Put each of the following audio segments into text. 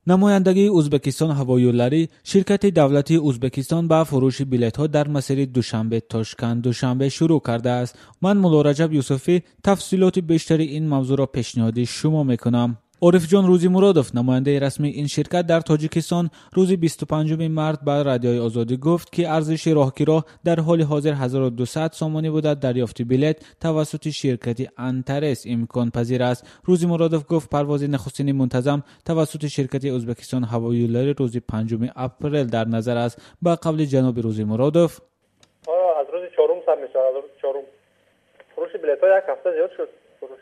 نمایندگی ازبکستان هوایی‌لری شرکت دولتی ازبکستان با فروش بلیط‌ها در مسیر دوشنبه تاشکند دوشنبه شروع کرده است. من مولا رجب یوسفی تفصیلات بیشتری این موضوع را پیشنهاد شما میکنم. عارف جان روزی مرادوف نماینده رسمی این شرکت در تاجیکستان روز 25 مارس به رادیوی آزادی گفت که ارزش راهگیرها در حال حاضر 1200 سامانی بوده. دریافت بلیط توسط شرکت انترس امکان پذیر است. روزی مرادوف گفت پرواز نخستین منتظم توسط شرکت ازبکستان هوایی‌لری روز 5 اپریل در نظر است. با قول جناب روزی مرادوف از روز 4 سر میشه. از روز 4 فروش بلیط‌ها یک هفته زیاد شد.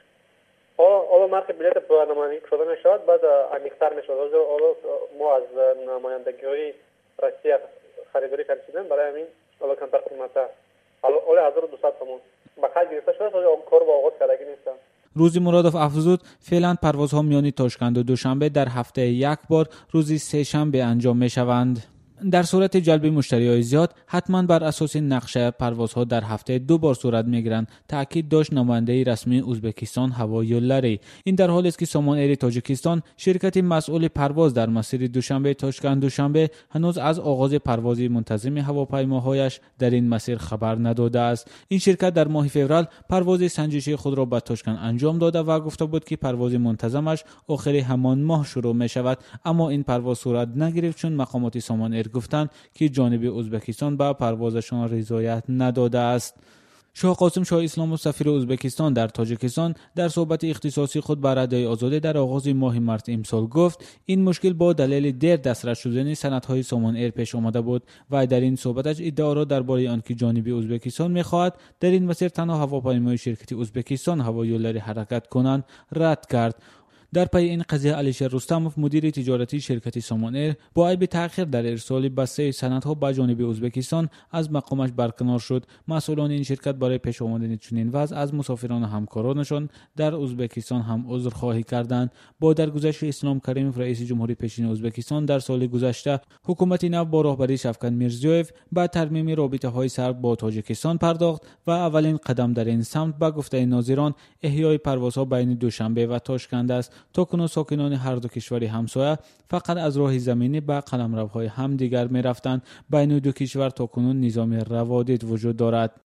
حالا مرخ بلیط برنامه‌ریزی شده میشود، بعد عمیق‌تر میشود. حالا ما از نمایندگی‌های رسمی خریداری کردیم برای همین حالا کمتر قیمته. حالا 1200 تومان به خرج گرفته شده تا کار با آغاز کردگی نیست. روزی مرادوف افزود فعلا پروازها میان تاشکند و دوشنبه در هفته یک بار روزی سه شنبه انجام میشوند. در صورت جلب مشتری‌های زیاد حتما بر اساس نقشه پروازها در هفته 2 بار صورت میگیرند، تاکید داشت نماینده رسمی ازبکستان هوایی‌لری. این در حالی است که سامان ایر تاجیکستان شرکت مسئول پرواز در مسیر دوشنبه تاشکند دوشنبه هنوز از آغاز پرواز منتظم هواپیماهایش در این مسیر خبر نداده است. این شرکت در ماه فوریه پرواز سنجشی خود را به تاشکند انجام داده و گفته بود که پرواز منتظمش آخر همان ماه شروع می شود، اما این پرواز صورت نگرفت چون مقامات سامان ایر گفتند که جانب ازبکستان به پروازشان رضایت نداده است. شاه قاسم شاه اسلام سفیر ازبکستان در تاجیکستان در صحبت اختصاصی خود با رادیوی آزادی در آغاز ماه مارس امسال گفت این مشکل با دلیل دیر دسترس شدن سندهای سامان ایر پیش آمده بود و در این صحبتش ادعا را درباره آنکه جانب ازبکستان می‌خواهد در این مسیر تنها هواپیمای شرکت ازبکستان هوایی‌لری حرکت کنند رد کرد. در پی این قضیه علیشیر رستموف مدیر تجارتی شرکت سامان ایر با عیب تأخیر در ارسال بسته سندها به جانب ازبکستان از مقامش برکنار شد. مسئولان این شرکت برای پیش آمدن چنین وضع از مسافران و همکارانشان در ازبکستان هم عذرخواهی کردند. با درگذشت اسلام کریموف رئیس جمهوری پیشین ازبکستان در سال گذشته حکومت نو با رهبری شفقت میرزیویف به ترمیم رابطه‌های سرد با تاجیکستان پرداخت و اولین قدم در این سمت به گفته ناظران احیای پروازها بین دوشنبه و تاشکند است. تاکنون ساکنان هر دو کشور همسایه فقط از راه زمینی به قلمروهای همدیگر می رفتند. بین دو کشور تاکنون نظام روادید وجود دارد.